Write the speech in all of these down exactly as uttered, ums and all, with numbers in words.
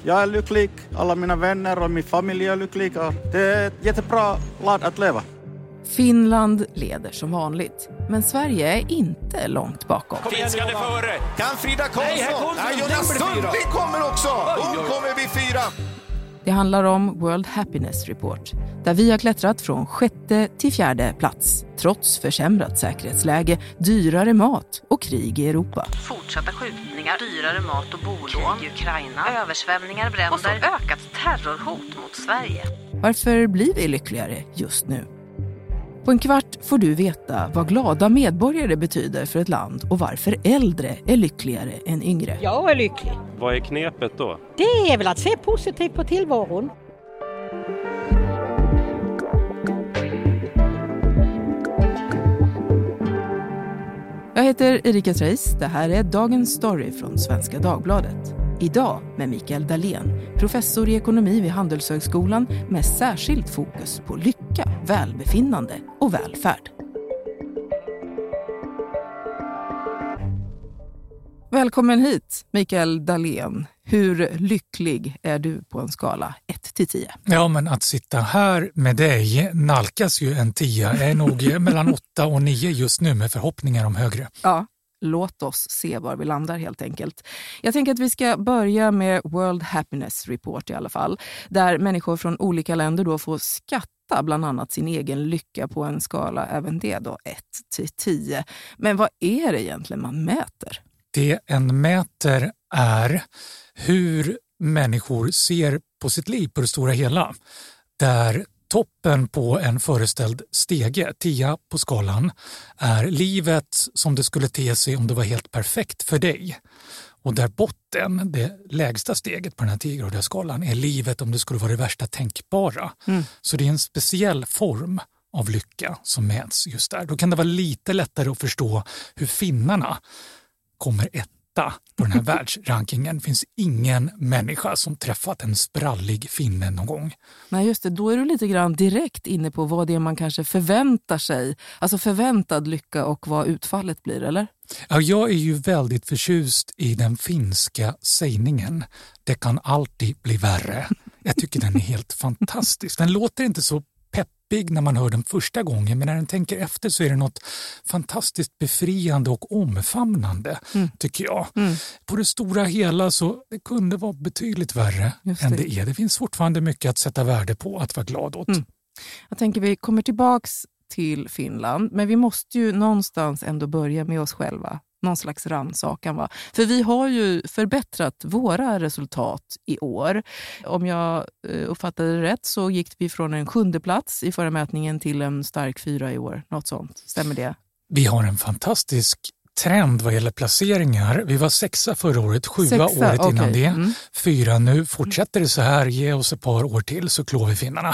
Jag är lycklig, alla mina vänner och min familj är lyckliga. Det är ett jättebra land att leva. Finland leder som vanligt, men Sverige är inte långt bakom. Finska det före. Kan Frida Karlsson? Nej, här kommer Nej, Jonas Sundling kommer också. Hon kommer vid fyra. Det handlar om World Happiness Report, där vi har klättrat från sjätte till fjärde plats, trots försämrat säkerhetsläge, dyrare mat och krig i Europa. Fortsatta skjutningar, dyrare mat och bolån, krig i Ukraina, översvämningar, bränder och så ökat terrorhot mot Sverige. Varför blir vi lyckligare just nu? På en kvart får du veta vad glada medborgare betyder för ett land och varför äldre är lyckligare än yngre. Jag är lycklig. Vad är knepet då? Det är väl att se positivt på tillvaron. Jag heter Erika Treis. Det här är Dagens Story från Svenska Dagbladet. Idag med Mikael Dahlén, professor i ekonomi vid Handelshögskolan med särskilt fokus på lycka, välbefinnande och välfärd. Välkommen hit, Mikael Dahlén. Hur lycklig är du på en skala ett till tio? Ja, men att sitta här med dig nalkas ju en tia. Jag är nog mellan åtta och nio just nu med förhoppningar om högre. Ja. Låt oss se var vi landar helt enkelt. Jag tänker att vi ska börja med World Happiness Report i alla fall. Där människor från olika länder då får skatta bland annat sin egen lycka på en skala, även det då ett till tio. Men vad är det egentligen man mäter? Det en mäter är hur människor ser på sitt liv på det stora hela. Där toppen på en föreställd stege, tia på skalan, är livet som det skulle te sig om det var helt perfekt för dig. Och där botten, det lägsta steget på den här tiogradiga skalan, är livet om det skulle vara det värsta tänkbara. Mm. Så det är en speciell form av lycka som mäts just där. Då kan det vara lite lättare att förstå hur finnarna kommer etta på den här världsrankingen. Det finns ingen människa som träffat en sprallig finne någon gång. Nej, just det. Då är du lite grann direkt inne på vad det är man kanske förväntar sig. Alltså förväntad lycka och vad utfallet blir, eller? Ja, jag är ju väldigt förtjust i den finska sägningen. Det kan alltid bli värre. Jag tycker den är helt fantastisk. Den låter inte så peppig när man hör den första gången, men när den tänker efter så är det något fantastiskt befriande och omfamnande, mm. tycker jag. Mm. På det stora hela så det kunde vara betydligt värre det. än det är. Det finns fortfarande mycket att sätta värde på, att vara glad åt. Mm. Jag tänker vi kommer tillbaks till Finland, men vi måste ju någonstans ändå börja med oss själva. Någon slags rannsakan, va? För vi har ju förbättrat våra resultat i år. Om jag uppfattade det rätt så gick vi från en sjunde plats i förra mätningen till en stark fyra i år. Något sånt. Stämmer det? Vi har en fantastisk trend vad gäller placeringar. Vi var sexa förra året, sjua sexa, året innan okay. det. Mm. Fyra nu. Fortsätter det så här, ge oss ett par år till så klår vi finnarna.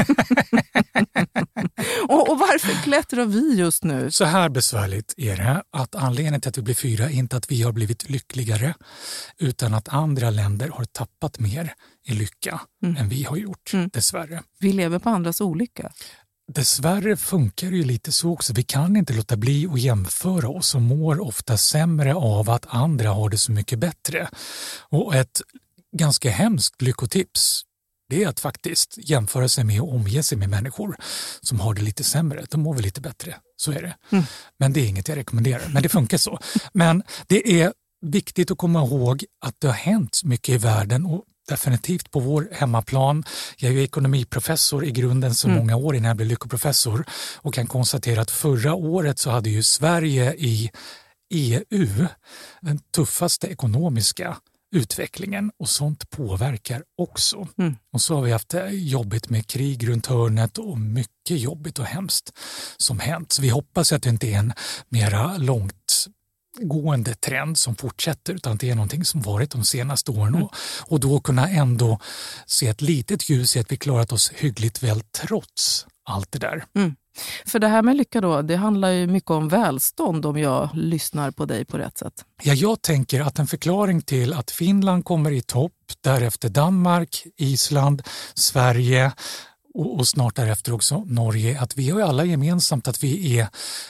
och, och varför klättrar vi just nu? Så här besvärligt är det att anledningen till att vi blir fyra är inte att vi har blivit lyckligare utan att andra länder har tappat mer i lycka mm. än vi har gjort, mm. dessvärre. Vi lever på andras olycka. Dessvärre funkar det ju lite så också. Vi kan inte låta bli att jämföra oss och mår ofta sämre av att andra har det så mycket bättre. Och ett ganska hemskt lyckotips, det är att faktiskt jämföra sig med och omge sig med människor som har det lite sämre. De mår väl lite bättre, så är det. Mm. Men det är inget jag rekommenderar, men det funkar så. Men det är viktigt att komma ihåg att det har hänt mycket i världen och definitivt på vår hemmaplan. Jag är ju ekonomiprofessor i grunden så mm. många år innan jag blev lyckoprofessor och kan konstatera att förra året så hade ju Sverige i E U den tuffaste ekonomiska utvecklingen och sånt påverkar också. Mm. Och så har vi haft jobbigt med krig runt hörnet och mycket jobbigt och hemskt som hänt. Så vi hoppas att det inte är en mera långt gående trend som fortsätter utan det är någonting som varit de senaste åren mm. och, och då kunna ändå se ett litet ljus i att vi klarat oss hyggligt väl trots allt det där. Mm. För det här med lycka då, det handlar ju mycket om välstånd om jag lyssnar på dig på rätt sätt. Ja, jag tänker att en förklaring till att Finland kommer i topp, därefter Danmark, Island, Sverige och, och snart därefter också Norge, att vi har ju alla gemensamt att vi är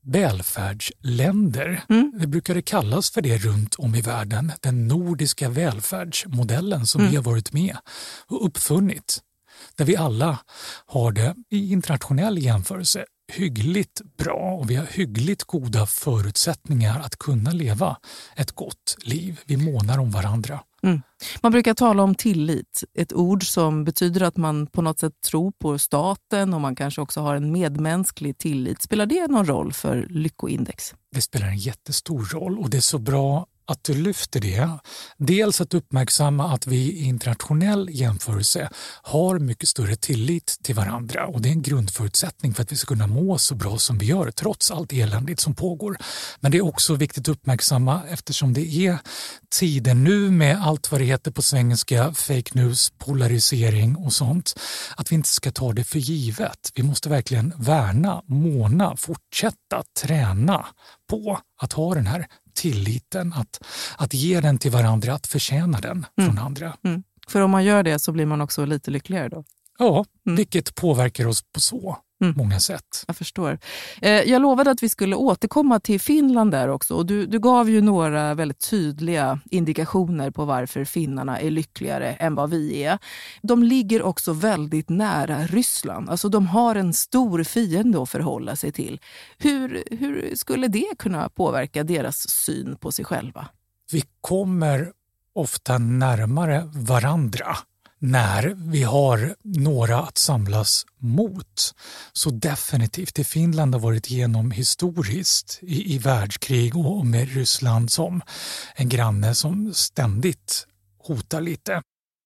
välfärdsländer. Mm. Det brukade kallas för det runt om i världen. Den nordiska välfärdsmodellen som mm. vi har varit med och uppfunnit. Där vi alla har det i internationell jämförelse hyggligt bra och vi har hyggligt goda förutsättningar att kunna leva ett gott liv. Vi månar om varandra. Mm. Man brukar tala om tillit, ett ord som betyder att man på något sätt tror på staten och man kanske också har en medmänsklig tillit. Spelar det någon roll för lyckoindex? Det spelar en jättestor roll och det är så bra att du lyfter det. Dels att uppmärksamma att vi i internationell jämförelse har mycket större tillit till varandra och det är en grundförutsättning för att vi ska kunna må så bra som vi gör trots allt eländigt som pågår. Men det är också viktigt att uppmärksamma eftersom det är tiden nu med allt vad det heter på svengelska, fake news, polarisering och sånt, att vi inte ska ta det för givet. Vi måste verkligen värna, måna, fortsätta träna på att ha den här tilliten, att, att ge den till varandra, att förtjäna den mm. från andra. Mm. För om man gör det så blir man också lite lyckligare då? Ja, mm. vilket påverkar oss på så mm. många sätt. Jag förstår. Eh, jag lovade att vi skulle återkomma till Finland där också och du, du gav ju några väldigt tydliga indikationer på varför finnarna är lyckligare än vad vi är. De ligger också väldigt nära Ryssland, alltså de har en stor fiende att förhålla sig till. Hur, hur skulle det kunna påverka deras syn på sig själva? Vi kommer ofta närmare varandra när vi har några att samlas mot. Så definitivt, det Finland har varit igenom historiskt i, i världskrig och med Ryssland som en granne som ständigt hotar lite.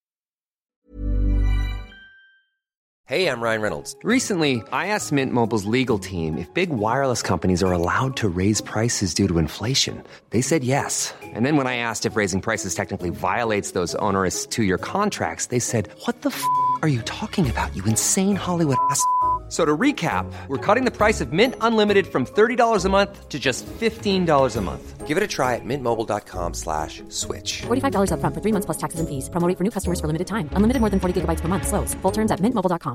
Hey, I'm Ryan Reynolds. Recently, I asked Mint Mobile's legal team if big wireless companies are allowed to raise prices due to inflation. They said yes. And then when I asked if raising prices technically violates those onerous two-year contracts, they said, what the f*** are you talking about, you insane Hollywood ass f- So to recap, we're cutting the price of Mint Unlimited from thirty dollars a month to just fifteen dollars a month. Give it a try at mintmobile.com slash switch. forty-five dollars up front for three months plus taxes and fees. Promo rate for new customers for limited time. Unlimited more than forty gigabytes per month. Slows full terms at mint mobile dot com.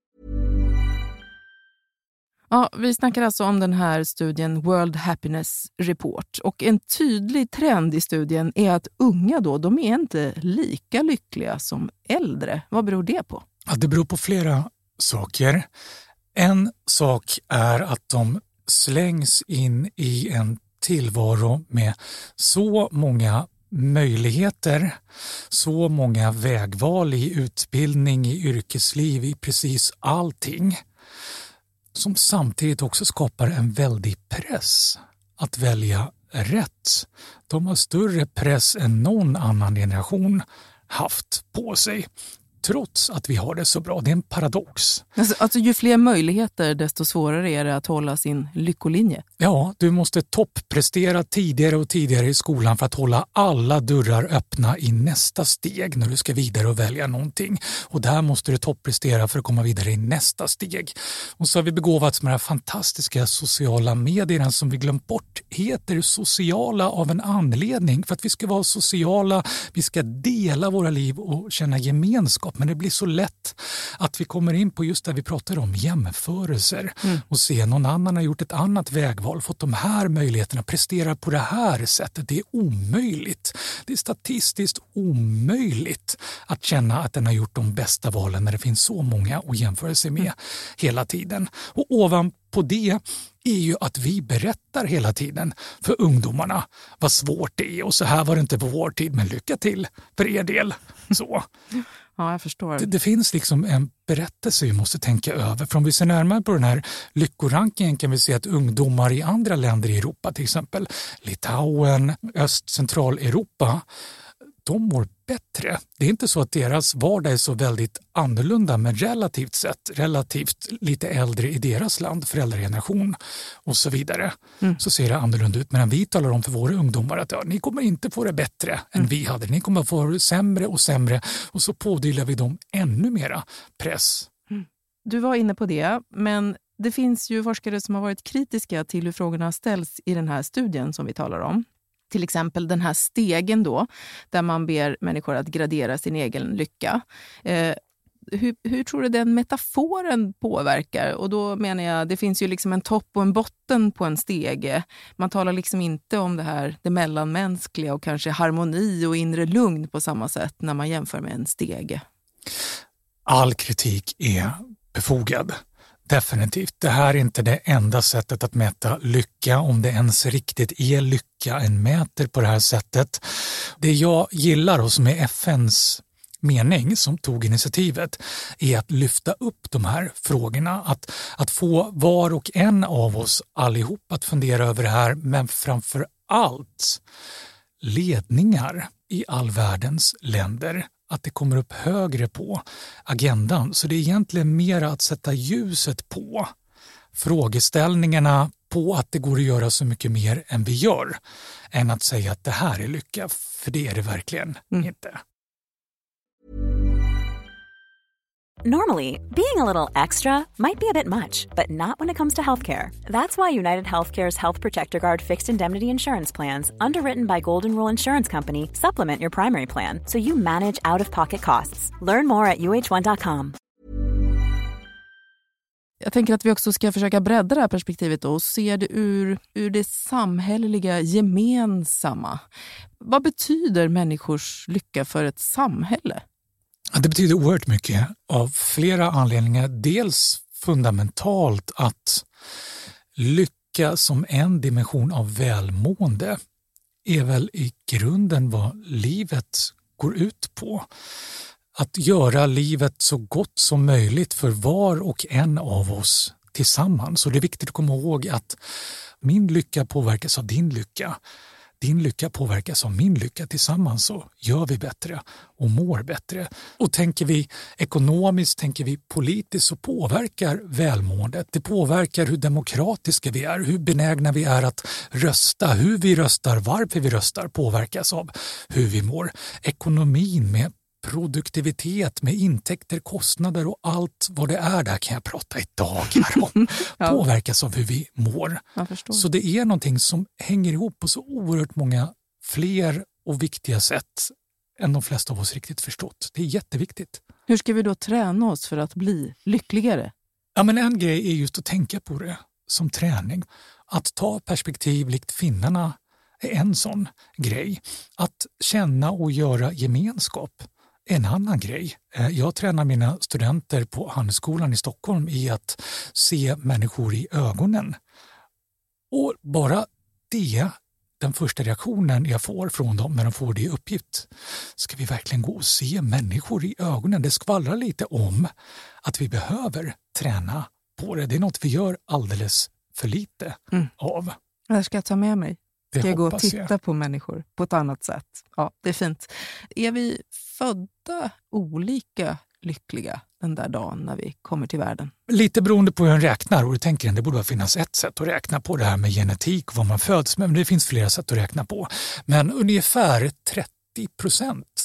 Ja, vi snackar alltså om den här studien World Happiness Report. Och en tydlig trend i studien är att unga då, de är inte lika lyckliga som äldre. Vad beror det på? Ja, det beror på flera saker. En sak är att de slängs in i en tillvaro med så många möjligheter, så många vägval i utbildning, i yrkesliv, i precis allting, som samtidigt också skapar en väldig press att välja rätt. De har större press än någon annan generation haft på sig. Trots att vi har det så bra. Det är en paradox. Alltså, alltså ju fler möjligheter desto svårare är det att hålla sin lyckolinje. Ja, du måste topprestera tidigare och tidigare i skolan för att hålla alla dörrar öppna i nästa steg när du ska vidare och välja någonting. Och där måste du topprestera för att komma vidare i nästa steg. Och så har vi begåvats med de här fantastiska sociala medierna som vi glömt bort heter sociala av en anledning. För att vi ska vara sociala, vi ska dela våra liv och känna gemenskap. Men det blir så lätt att vi kommer in på just det vi pratar om, jämförelser. Mm. Och se någon annan har gjort ett annat vägval, fått de här möjligheterna, presterar på det här sättet. Det är omöjligt. Det är statistiskt omöjligt att känna att den har gjort de bästa valen när det finns så många att jämföra sig med mm. hela tiden. Och ovanpå det är ju att vi berättar hela tiden för ungdomarna vad svårt det är. Och så här var det inte på vår tid, men lycka till för er del. Så. Ja, jag förstår. Det, det finns liksom en berättelse vi måste tänka över. För om vi ser närmare på den här lyckorankingen kan vi se att ungdomar i andra länder i Europa, till exempel Litauen, Öst-, Centraleuropa, de mår bättre. Det är inte så att deras vardag är så väldigt annorlunda, men relativt sett, relativt lite äldre i deras land, föräldrageneration och så vidare, mm. så ser det annorlunda ut. Men vi talar om för våra ungdomar att ja, ni kommer inte få det bättre mm. än vi hade. Ni kommer få det sämre och sämre och så pådylar vi dem ännu mera press. Mm. Du var inne på det, men det finns ju forskare som har varit kritiska till hur frågorna ställs i den här studien som vi talar om. Till exempel den här stegen då, där man ber människor att gradera sin egen lycka. Eh, Hur, hur tror du den metaforen påverkar? Och då menar jag, det finns ju liksom en topp och en botten på en stege. Man talar liksom inte om det här, det mellanmänskliga och kanske harmoni och inre lugn på samma sätt när man jämför med en stege. All kritik är befogad. Definitivt. Det här är inte det enda sättet att mäta lycka, om det ens riktigt är lycka en mäter på det här sättet. Det jag gillar och som är F N:s mening som tog initiativet är att lyfta upp de här frågorna, att, att få var och en av oss allihop att fundera över det här, men framför allt ledningar i all världens länder, att det kommer upp högre på agendan. Så det är egentligen mer att sätta ljuset på frågeställningarna, på att det går att göra så mycket mer än vi gör, än att säga att det här är lycka, för det är det verkligen mm. inte. Normally, being a little extra might be a bit much, but not when it comes to healthcare. That's why United Healthcare's Health Protector Guard fixed indemnity insurance plans, underwritten by Golden Rule Insurance Company, supplement your primary plan so you manage out-of-pocket costs. Learn more at U H one dot com. Jag tänker att vi också ska försöka bredda det här perspektivet och se det ur, ur det samhälleliga gemensamma. Vad betyder människors lycka för ett samhälle? Det betyder oerhört mycket av flera anledningar. Dels fundamentalt att lycka som en dimension av välmående är väl i grunden vad livet går ut på. Att göra livet så gott som möjligt för var och en av oss tillsammans. Och det är viktigt att komma ihåg att min lycka påverkas av din lycka. Din lycka påverkas av min lycka. Tillsammans så gör vi bättre och mår bättre. Och tänker vi ekonomiskt, tänker vi politiskt, så påverkar välmåendet. Det påverkar hur demokratiska vi är, hur benägna vi är att rösta. Hur vi röstar, varför vi röstar påverkas av hur vi mår. Ekonomin med produktivitet, med intäkter, kostnader och allt vad det är, där kan jag prata i dagar om, ja. Påverkas av hur vi mår. Så det är någonting som hänger ihop på så oerhört många fler och viktiga sätt än de flesta av oss riktigt förstått. Det är jätteviktigt. Hur ska vi då träna oss för att bli lyckligare? Ja, men en grej är just att tänka på det som träning. Att ta perspektiv likt finnarna är en sån grej. Att känna och göra gemenskap. En annan grej. Jag tränar mina studenter på Handelsskolan i Stockholm i att se människor i ögonen. Och bara det, den första reaktionen jag får från dem när de får det i uppgift. Ska vi verkligen gå och se människor i ögonen? Det skvallrar lite om att vi behöver träna på det. Det är något vi gör alldeles för lite mm. av. Jag ska ta med mig. Det ska jag gå och titta jag. på människor på ett annat sätt. Ja, det är fint. Är vi födda olika lyckliga den där dagen när vi kommer till världen? Lite beroende på hur en räknar, och du tänker att det borde bara finnas ett sätt att räkna på det här med genetik och vad man föds med, men det finns flera sätt att räkna på. Men ungefär trettio procent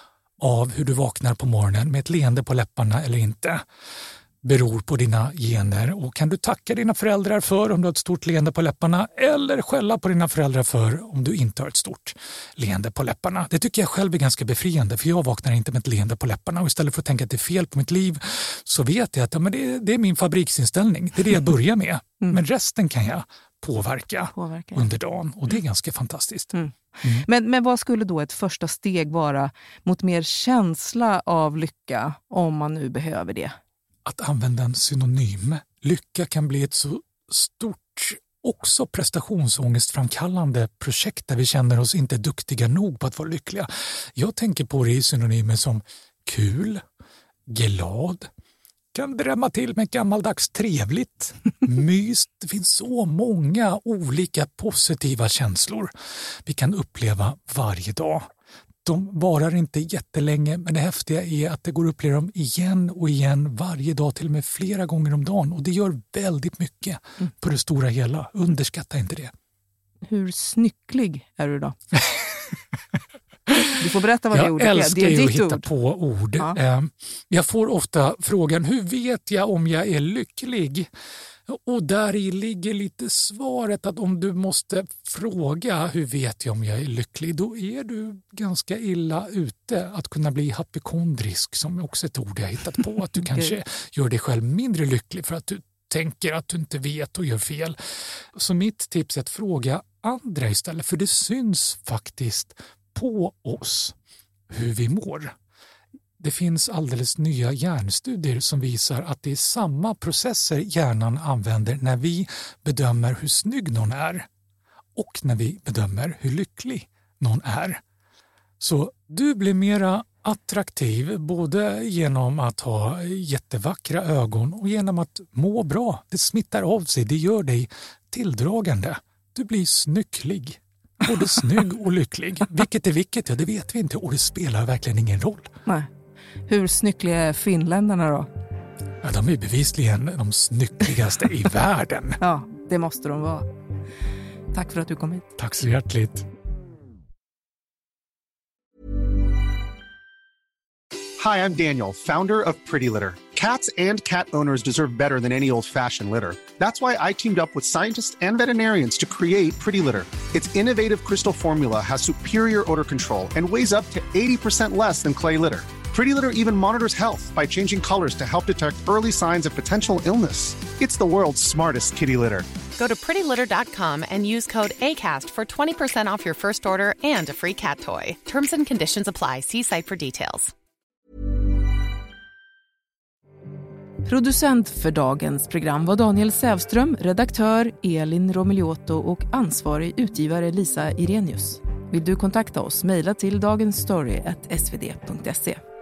av hur du vaknar på morgonen med ett leende på läpparna eller inte beror på dina gener, och kan du tacka dina föräldrar för om du har ett stort leende på läpparna, eller skälla på dina föräldrar för om du inte har ett stort leende på läpparna. Det tycker jag själv är ganska befriande, för jag vaknar inte med ett leende på läpparna, och istället för att tänka att det är fel på mitt liv så vet jag att ja, men det, det är min fabriksinställning, det är det jag börjar med. Mm. Men resten kan jag påverka, påverka under dagen, och det är ganska fantastiskt. Mm. Mm. Men, men vad skulle då ett första steg vara mot mer känsla av lycka, om man nu behöver det? Att använda en synonym. Lycka kan bli ett så stort, också prestationsångestframkallande projekt där vi känner oss inte duktiga nog på att vara lyckliga. Jag tänker på det i synonymer som kul, glad, kan drämma till med gammaldags trevligt, mys. Det finns så många olika positiva känslor vi kan uppleva varje dag. De varar inte jättelänge, men det häftiga är att det går att uppleva dem igen och igen varje dag, till och med flera gånger om dagen. Och det gör väldigt mycket mm. på det stora hela. Underskatta inte det. Hur snycklig är du då? Du får berätta vad det ordet är. Jag älskar det är ju att ditt hitta ord. på ord. Ja. Jag får ofta frågan, hur vet jag om jag är lycklig? Och där i ligger lite svaret att om du måste fråga hur vet jag om jag är lycklig, då är du ganska illa ute att kunna bli hypokondrisk, som också är ett ord jag hittat på. Att du okay. kanske gör dig själv mindre lycklig för att du tänker att du inte vet och gör fel. Så mitt tips är att fråga andra istället, för det syns faktiskt på oss hur vi mår. Det finns alldeles nya hjärnstudier som visar att det är samma processer hjärnan använder när vi bedömer hur snygg någon är och när vi bedömer hur lycklig någon är. Så du blir mera attraktiv både genom att ha jättevackra ögon och genom att må bra. Det smittar av sig, det gör dig tilldragande. Du blir snycklig. Både snygg och lycklig. Vilket är vilket? Ja, det vet vi inte och det spelar verkligen ingen roll. Nej. Hur snyckliga är finländarna då? Ja, de är bevisligen de snyckligaste i världen. Ja, det måste de vara. Tack för att du kom hit. Tack så hjärtligt. Hi, I'm Daniel, founder of Pretty Litter. Cats and cat owners deserve better than any old-fashioned litter. That's why I teamed up with scientists and veterinarians to create Pretty Litter. Its innovative crystal formula has superior odor control and weighs up to eighty percent less than clay litter. Pretty Litter even monitors health by changing colors to help detect early signs of potential illness. It's the world's smartest kitty litter. Go to pretty litter dot com and use code ACAST for twenty percent off your first order and a free cat toy. Terms and conditions apply. See site for details. Producent för dagens program var Daniel Sävström, redaktör Elin Romiliotto och ansvarig utgivare Lisa Irenius. Vill du kontakta oss, mejla till dagensstory at s v d punkt se.